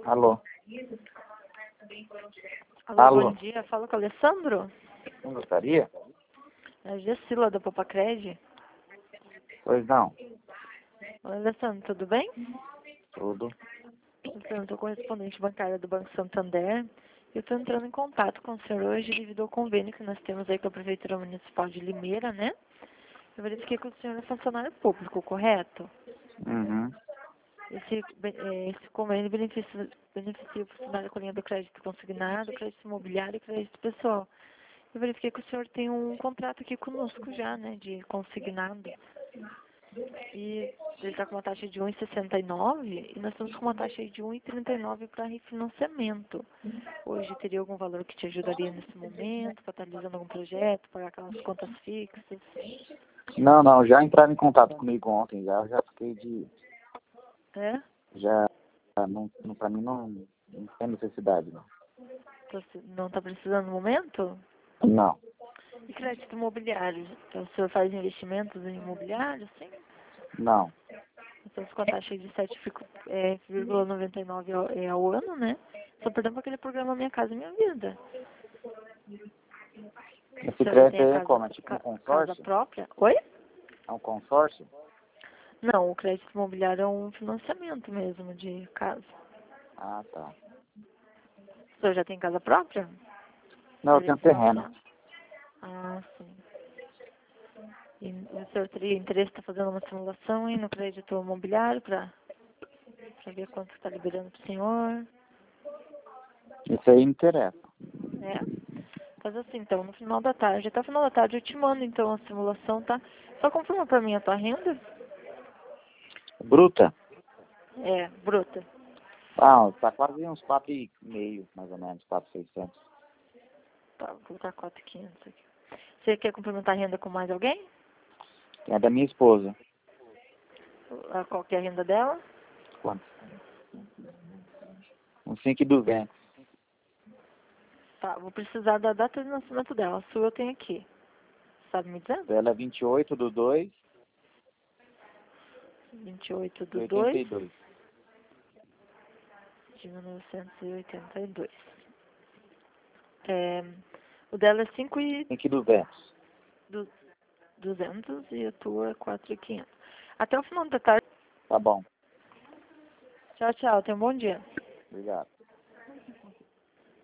Alô? Alô, Alô? bom dia. Fala com o Alessandro? Não gostaria? É a Gessila da Popacred. Pois não. Oi, Alessandro, tudo bem? Tudo. Alessandro, eu sou correspondente bancária do Banco Santander. Eu estou entrando em contato com o senhor hoje devido ao convênio que nós temos aí com a Prefeitura Municipal de Limeira, né? Eu verifiquei que o senhor é funcionário público, correto? Uhum. Esse convênio beneficia o funcionário com linha do crédito consignado, crédito imobiliário e crédito pessoal. Eu verifiquei que o senhor tem um contrato aqui conosco já, né, de consignado. E ele está com uma taxa de 1,69 e nós estamos com uma taxa aí de 1,39 para refinanciamento. Hoje teria algum valor que te ajudaria nesse momento, para estar realizando algum projeto, pagar aquelas contas fixas? Não, já entraram em contato comigo ontem, já fiquei de... É? Já, pra mim não tem necessidade, não. Não está precisando no momento? Não, E crédito imobiliário? Então, o senhor faz investimentos em imobiliário, sim? não. Estamos com a taxa de 7,99 ao ano, né? Só perdemos aquele programa Minha Casa Minha Vida. Esse O senhor crédito tem a aí é casa, como? É tipo um casa consórcio? própria? Oi? É um consórcio? Não, o crédito imobiliário é um financiamento mesmo de casa. Ah, tá. O senhor já tem casa própria? Não, eu tenho terreno. Ah, sim. E o senhor teria interesse em estar fazendo uma simulação aí no crédito imobiliário para ver quanto está liberando para o senhor? Isso aí me interessa. É. Faz assim, então, no final da tarde. Até o final da tarde eu te mando, então, a simulação, tá? Só confirma pra mim a tua renda. Bruta? É, bruta. Ah, tá quase uns 4,5, mais ou menos, 4,600. Tá, vou colocar 4.500 aqui. Você quer complementar a renda com mais alguém? É da minha esposa. Qual que é a renda dela? Quanto? Uns 5,200. Tá, vou precisar da data de nascimento dela. A sua eu tenho aqui. Sabe me dizer? Ela é 28/2 28 de de 2 82. de 1982. É, o dela é 5,200. 5.200 e a tua é 4.500. Até o final da tarde. Tá bom. Tchau, tchau. Tenha um bom dia. Obrigado.